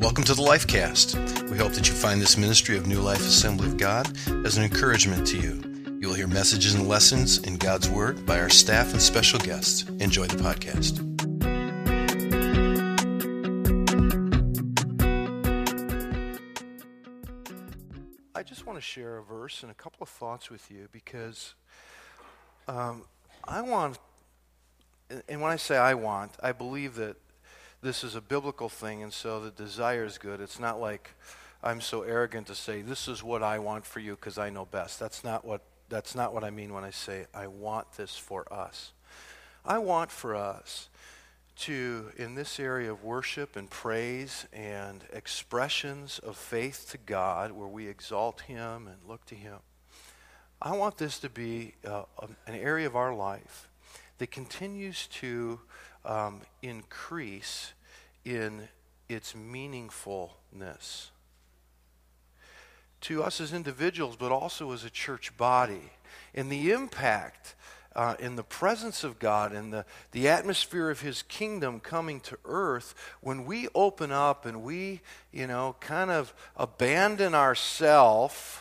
Welcome to the Lifecast. We hope that you find this ministry of New Life Assembly of God as an encouragement to you. You will hear messages and lessons in God's Word by our staff and special guests. Enjoy the podcast. I just want to share a verse and a couple of thoughts with you because I want, and when I say I believe that this is a biblical thing, and so the desire is good. It's not like I'm so arrogant to say, this is what I want for you because I know best. That's not what I mean when I say I want this for us. I want for us to, in this area of worship and praise and expressions of faith to God, where we exalt Him and look to Him, I want this to be an area of our life that continues to increase in its meaningfulness to us as individuals, but also as a church body. And the impact in the presence of God and the atmosphere of His kingdom coming to earth when we open up and we, kind of abandon ourselves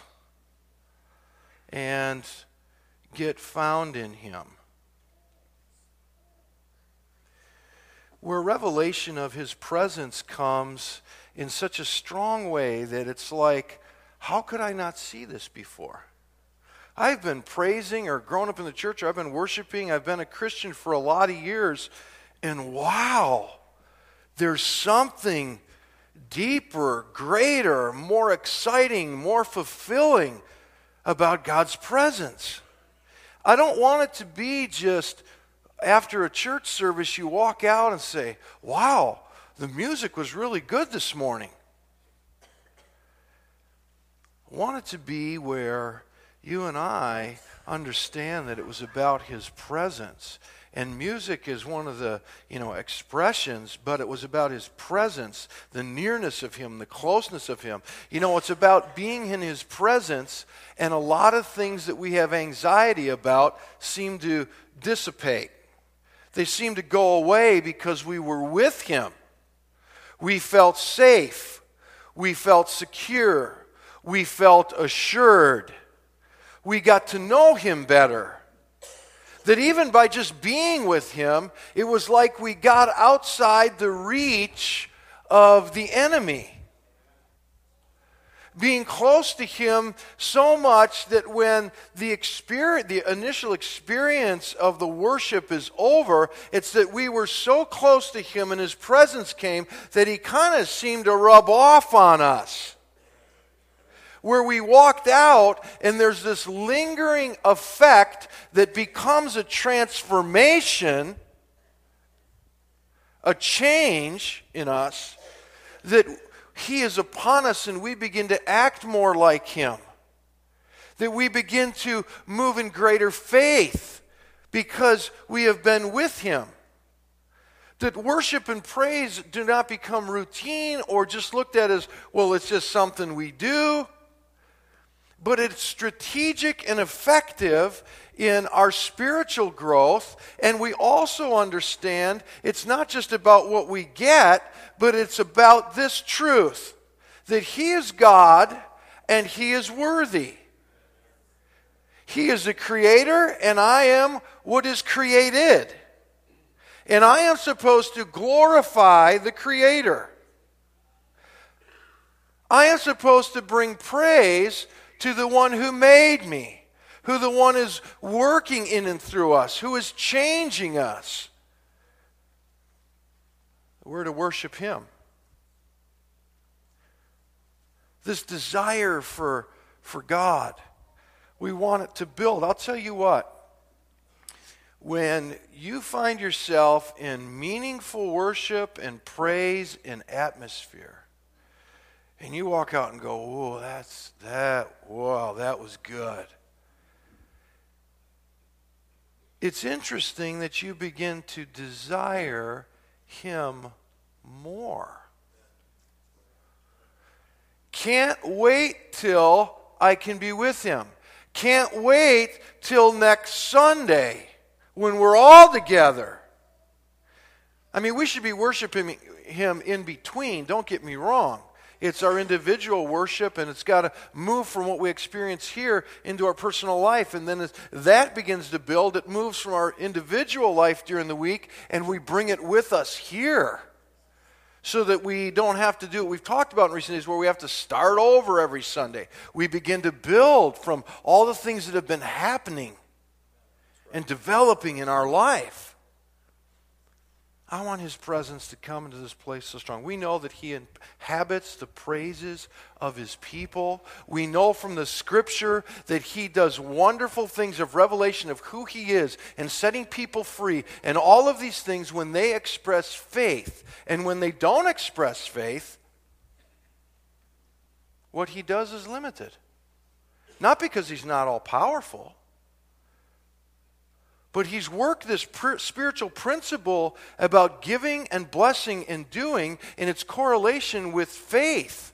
and get found in Him. Where revelation of His presence comes in such a strong way that it's like, how could I not see this before? I've been praising or grown up in the church, or I've been worshiping, I've been a Christian for a lot of years, and wow, there's something deeper, greater, more exciting, more fulfilling about God's presence. I don't want it to be just after a church service you walk out and say, wow, the music was really good this morning. I want it to be where you and I understand that it was about His presence. And music is one of the, expressions, but it was about His presence, the nearness of Him, the closeness of Him. It's about being in His presence, and a lot of things that we have anxiety about seem to dissipate. They seem to go away because we were with Him. We felt safe. We felt secure. We felt assured. We got to know Him better. That even by just being with Him, it was like we got outside the reach of the enemy. Being close to Him so much that when the initial experience of the worship is over, it's that we were so close to Him and His presence came that He kind of seemed to rub off on us. Where we walked out and there's this lingering effect that becomes a transformation, a change in us, that He is upon us and we begin to act more like Him. That we begin to move in greater faith because we have been with Him. That worship and praise do not become routine or just looked at as, well, it's just something we do. But it's strategic and effective in our spiritual growth. And we also understand it's not just about what we get, but it's about this truth, that He is God and He is worthy. He is the creator and I am what is created. And I am supposed to glorify the creator. I am supposed to bring praise to the one who made me, who the one is working in and through us, who is changing us. We're to worship Him. This desire for God, we want it to build. I'll tell you what, when you find yourself in meaningful worship and praise and atmosphere, and you walk out and go, "Whoa, that was good." It's interesting that you begin to desire Him more. Can't wait till I can be with Him. Can't wait till next Sunday when we're all together. I mean, we should be worshiping him in between, don't get me wrong. It's our individual worship, and it's got to move from what we experience here into our personal life. And then as that begins to build, it moves from our individual life during the week, and we bring it with us here so that we don't have to do what we've talked about in recent days where we have to start over every Sunday. We begin to build from all the things that have been happening and developing in our life. I want his presence to come into this place so strong. We know that he inhabits the praises of his people. We know from the scripture that he does wonderful things of revelation of who he is and setting people free. And all of these things when they express faith. And when they don't express faith, what he does is limited. Not because he's not all powerful, but he's worked this spiritual principle about giving and blessing and doing in its correlation with faith.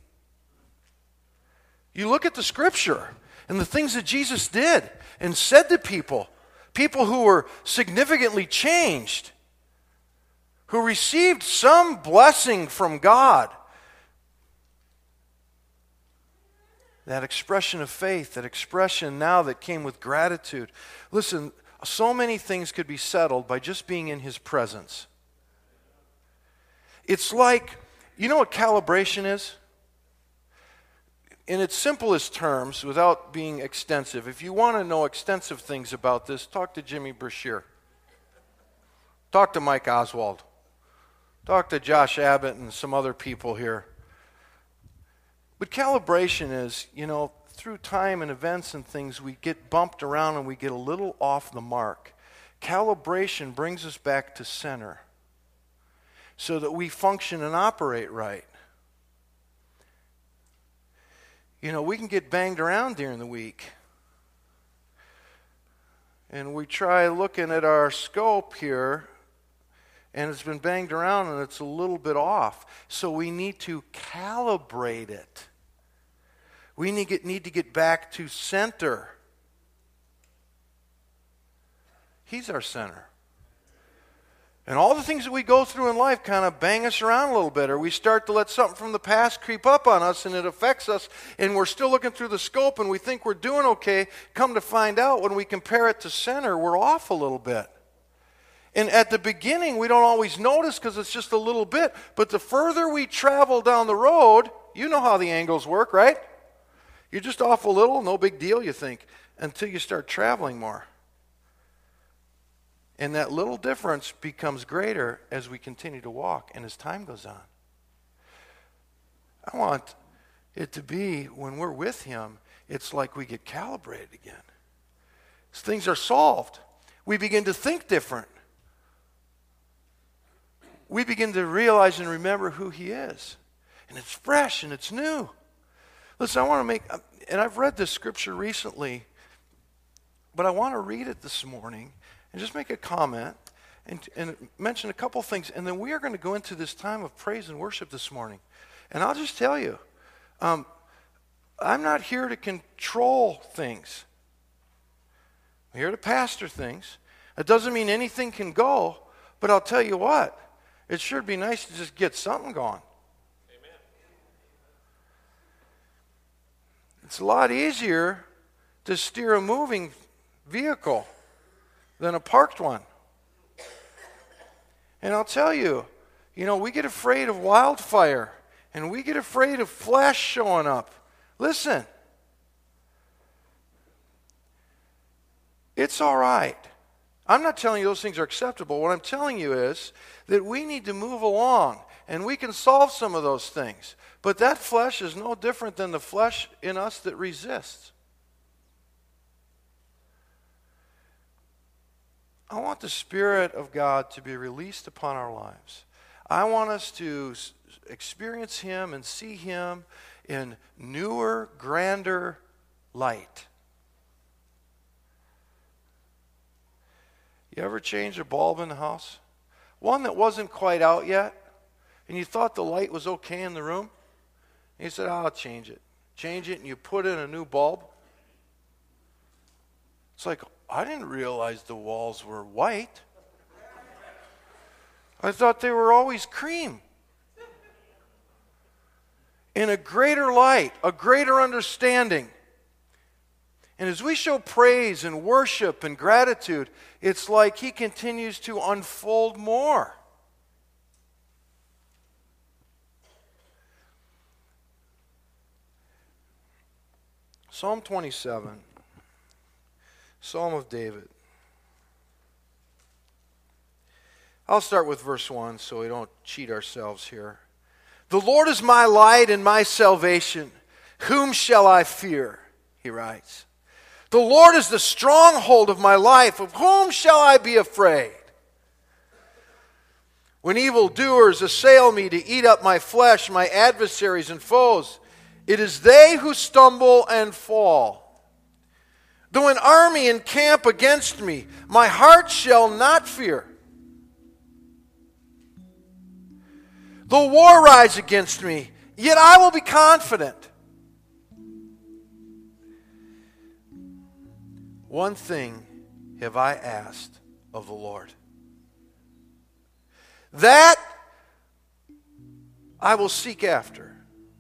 You look at the scripture and the things that Jesus did and said to people who were significantly changed, who received some blessing from God. That expression of faith, that expression now that came with gratitude. Listen, so many things could be settled by just being in his presence. It's like, you know what calibration is? In its simplest terms, without being extensive, if you want to know extensive things about this, talk to Jimmy Brashear. Talk to Mike Oswald. Talk to Josh Abbott and some other people here. But calibration is, through time and events and things, we get bumped around and we get a little off the mark. Calibration brings us back to center so that we function and operate right. We can get banged around during the week. And we try looking at our scope here, and it's been banged around and it's a little bit off. So we need to calibrate it. We need to get back to center. He's our center. And all the things that we go through in life kind of bang us around a little bit, or we start to let something from the past creep up on us and it affects us, and we're still looking through the scope and we think we're doing okay. Come to find out, when we compare it to center, we're off a little bit. And at the beginning, we don't always notice because it's just a little bit. But the further we travel down the road, you know how the angles work, right? You're just off a little, no big deal, you think, until you start traveling more. And that little difference becomes greater as we continue to walk and as time goes on. I want it to be, when we're with him, it's like we get calibrated again. As things are solved, we begin to think different. We begin to realize and remember who he is. And it's fresh and it's new. Listen, I want to make, and I've read this scripture recently, but I want to read it this morning and just make a comment and mention a couple things. And then we are going to go into this time of praise and worship this morning. And I'll just tell you, I'm not here to control things. I'm here to pastor things. It doesn't mean anything can go, but I'll tell you what, it sure would be nice to just get something going. It's a lot easier to steer a moving vehicle than a parked one. And I'll tell you, we get afraid of wildfire and we get afraid of flash showing up. Listen, it's all right. I'm not telling you those things are acceptable. What I'm telling you is that we need to move along and we can solve some of those things. But that flesh is no different than the flesh in us that resists. I want the Spirit of God to be released upon our lives. I want us to experience him and see him in newer, grander light. You ever change a bulb in the house? One that wasn't quite out yet, and you thought the light was okay in the room? And you said, I'll change it. Change it, and you put in a new bulb. It's like, I didn't realize the walls were white. I thought they were always cream. In a greater light, a greater understanding. And as we show praise and worship and gratitude, it's like He continues to unfold more. Psalm 27, Psalm of David. I'll start with verse 1 so we don't cheat ourselves here. The Lord is my light and my salvation. Whom shall I fear? He writes. The Lord is the stronghold of my life. Of whom shall I be afraid? When evildoers assail me to eat up my flesh, my adversaries and foes, it is they who stumble and fall. Though an army encamp against me, my heart shall not fear. Though war rise against me, yet I will be confident. One thing have I asked of the Lord, that I will seek after,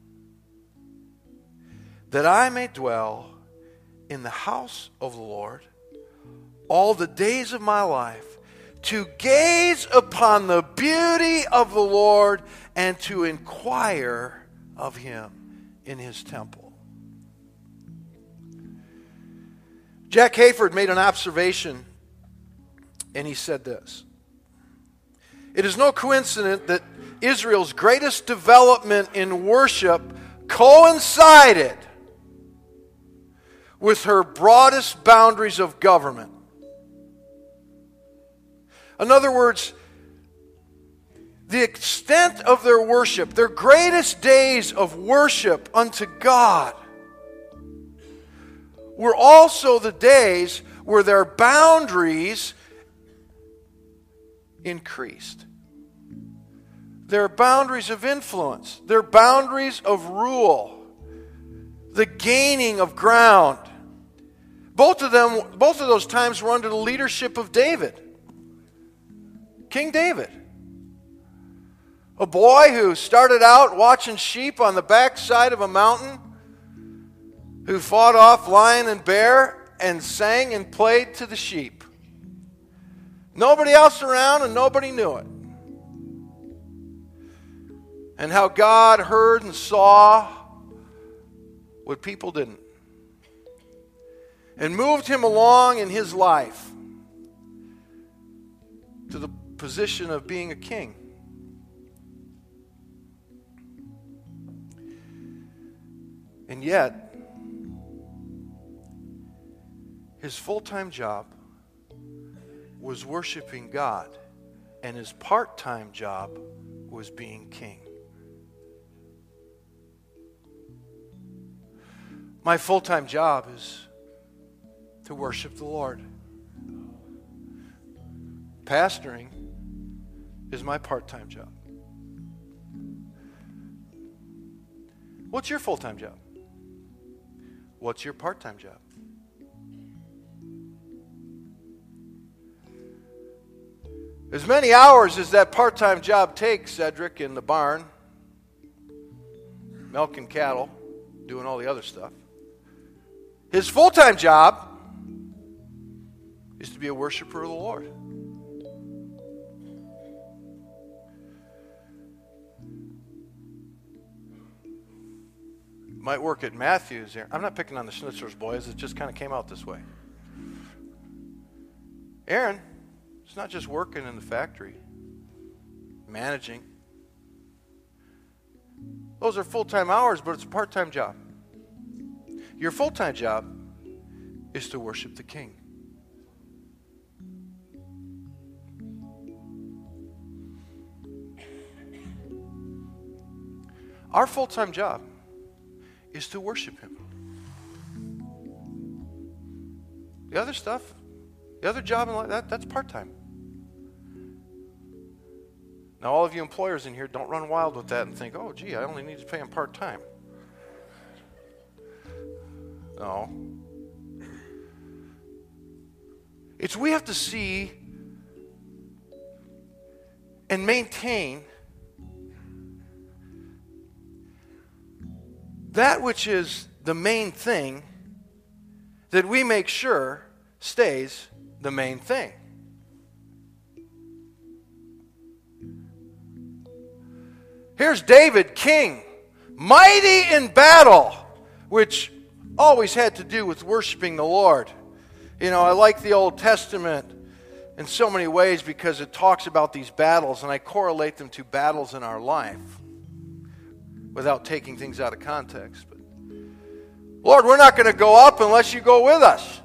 that I may dwell in the house of the Lord all the days of my life, to gaze upon the beauty of the Lord and to inquire of Him in His temple. Jack Hayford made an observation, and he said this: it is no coincidence that Israel's greatest development in worship coincided with her broadest boundaries of government. In other words, the extent of their worship, their greatest days of worship unto God, were also the days where their boundaries increased. Their boundaries of influence, their boundaries of rule, the gaining of ground. Both of those times were under the leadership of David. King David. A boy who started out watching sheep on the backside of a mountain, who fought off lion and bear and sang and played to the sheep. Nobody else around and nobody knew it. And how God heard and saw what people didn't. And moved him along in his life to the position of being a king. And yet, his full-time job was worshiping God, and his part-time job was being king. My full-time job is to worship the Lord. Pastoring is my part-time job. What's your full-time job? What's your part-time job? As many hours as that part-time job takes, Cedric, in the barn, milking cattle, doing all the other stuff, his full-time job is to be a worshiper of the Lord. Might work at Matthews here. I'm not picking on the Schnitzler's boys. It just kind of came out this way. Aaron, it's not just working in the factory, managing. Those are full-time hours, but it's a part-time job. Your full-time job is to worship the King. Our full-time job is to worship Him. The other stuff, the other job in life, that's part-time. Now, all of you employers in here, don't run wild with that and think, oh, gee, I only need to pay him part-time. No. We have to see and maintain that which is the main thing, that we make sure stays the main thing. Here's David, king, mighty in battle, which always had to do with worshiping the Lord. You know, I like the Old Testament in so many ways because it talks about these battles, and I correlate them to battles in our life without taking things out of context. But Lord, we're not going to go up unless you go with us.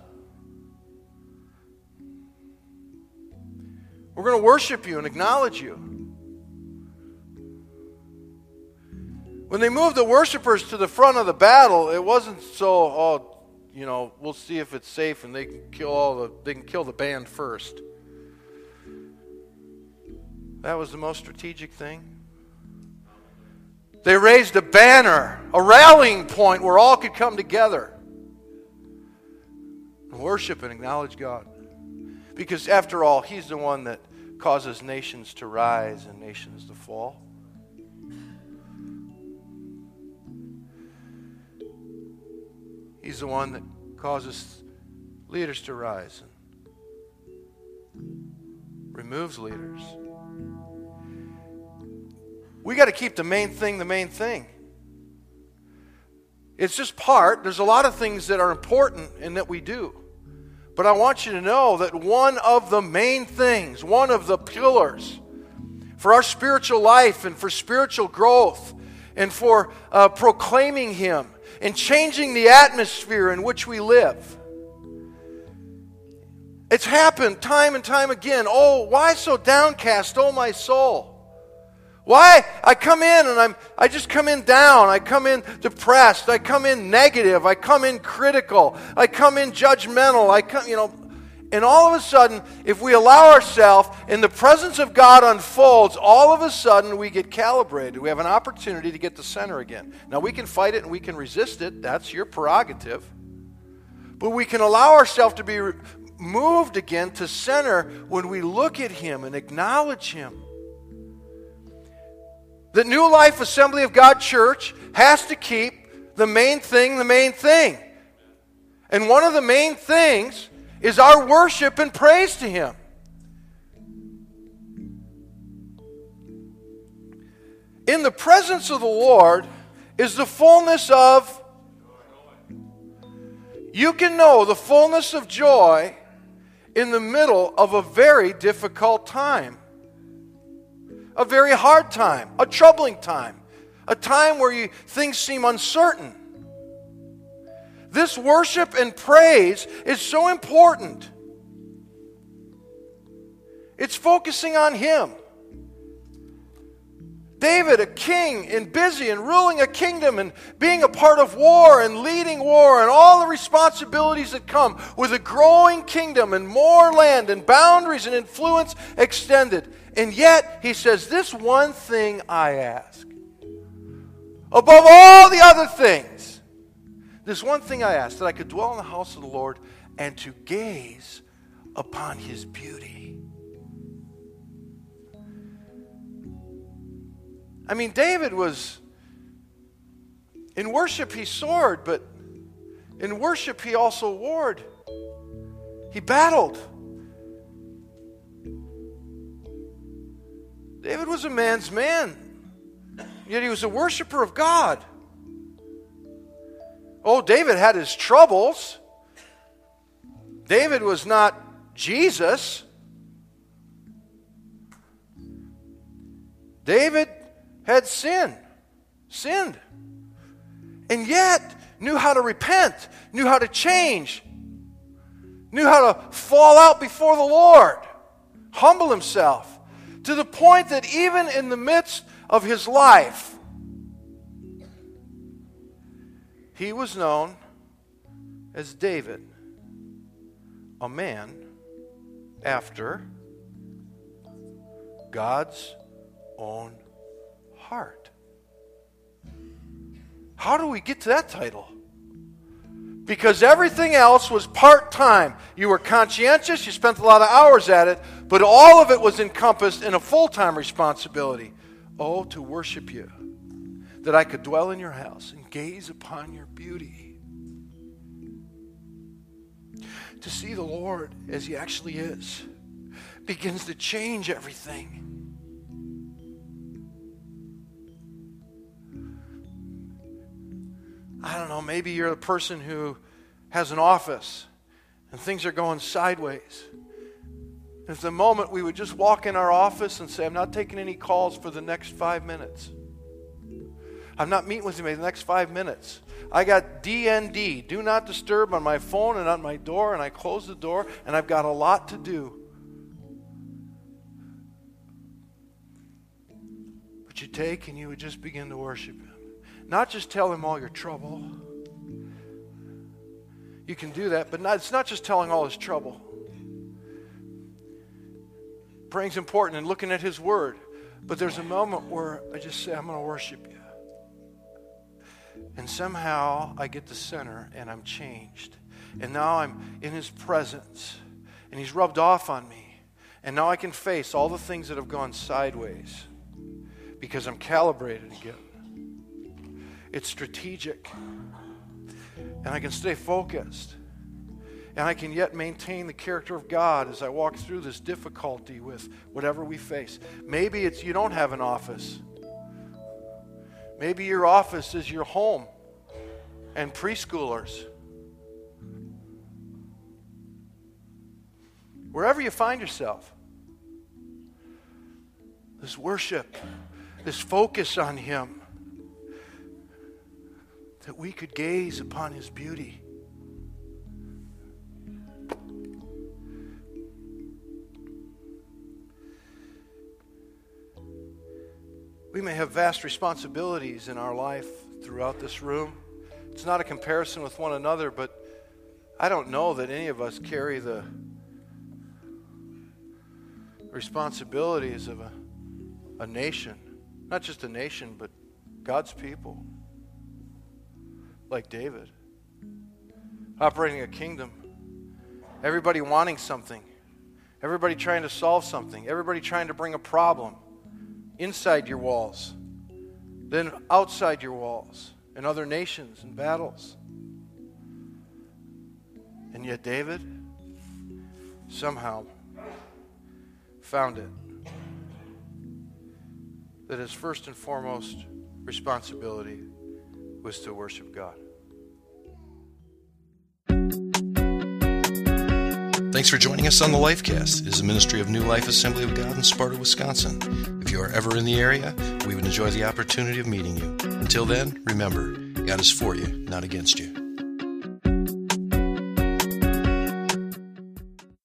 We're going to worship you and acknowledge you. When they moved the worshipers to the front of the battle, it wasn't so, we'll see if it's safe and they can kill the band first. That was the most strategic thing. They raised a banner, a rallying point where all could come together and worship and acknowledge God. Because after all, He's the one that causes nations to rise and nations to fall. He's the one that causes leaders to rise and removes leaders. We got to keep the main thing the main thing. It's just part. There's a lot of things that are important and that we do. But I want you to know that one of the main things, one of the pillars for our spiritual life and for spiritual growth and for proclaiming Him and changing the atmosphere in which we live. It's happened time and time again. Oh, why so downcast, oh my soul? Why? I come in and I just come in down. I come in depressed. I come in negative. I come in critical. I come in judgmental. And all of a sudden, if we allow ourselves and the presence of God unfolds, all of a sudden we get calibrated. We have an opportunity to get to center again. Now we can fight it and we can resist it. That's your prerogative. But we can allow ourselves to be moved again to center when we look at Him and acknowledge Him. The New Life Assembly of God Church has to keep the main thing the main thing. And one of the main things is our worship and praise to Him. In the presence of the Lord is the fullness of... You can know the fullness of joy in the middle of a very difficult time. A very hard time, a troubling time, a time where things seem uncertain. This worship and praise is so important. It's focusing on Him. David, a king and busy and ruling a kingdom and being a part of war and leading war and all the responsibilities that come with a growing kingdom and more land and boundaries and influence extended. And yet, he says, this one thing I ask. Above all the other things, this one thing I ask, that I could dwell in the house of the Lord and to gaze upon His beauty. I mean, David was, in worship he soared, but in worship he also warred. He battled. David was a man's man, yet he was a worshiper of God. Oh, David had his troubles. David was not Jesus. David had sinned, and yet knew how to repent, knew how to change, knew how to fall out before the Lord, humble himself, to the point that even in the midst of his life, he was known as David, a man after God's own heart. How do we get to that title? Because everything else was part-time. You were conscientious, you spent a lot of hours at it, but all of it was encompassed in a full-time responsibility. Oh, to worship you, that I could dwell in your house and gaze upon your beauty. To see the Lord as he actually is begins to change everything. I don't know, maybe you're the person who has an office and things are going sideways. If the moment we would just walk in our office and say, I'm not taking any calls for the next 5 minutes. I'm not meeting with you in the next 5 minutes. I got DND, do not disturb, on my phone and on my door, and I close the door, and I've got a lot to do. But you take and you would just begin to worship him. Not just tell him all your trouble. You can do that, but it's not just telling all his trouble. Praying's important and looking at his word. But there's a moment where I just say, I'm going to worship you. And somehow I get the center and I'm changed. And now I'm in his presence. And he's rubbed off on me. And now I can face all the things that have gone sideways. Because I'm calibrated again. It's strategic. And I can stay focused. And I can yet maintain the character of God as I walk through this difficulty with whatever we face. Maybe it's you don't have an office. Maybe your office is your home and preschoolers. Wherever you find yourself, this worship, this focus on him, that we could gaze upon his beauty. We may have vast responsibilities in our life throughout this room. It's not a comparison with one another, but I don't know that any of us carry the responsibilities of a nation. Not just a nation, but God's people. Like David. Operating a kingdom. Everybody wanting something. Everybody trying to solve something. Everybody trying to bring a problem. Inside your walls, then outside your walls, in other nations and battles. And yet David somehow found it that his first and foremost responsibility was to worship God. Thanks for joining us on the Lifecast. It is a ministry of New Life Assembly of God in Sparta, Wisconsin. If you are ever in the area, we would enjoy the opportunity of meeting you. Until then, remember, God is for you, not against you.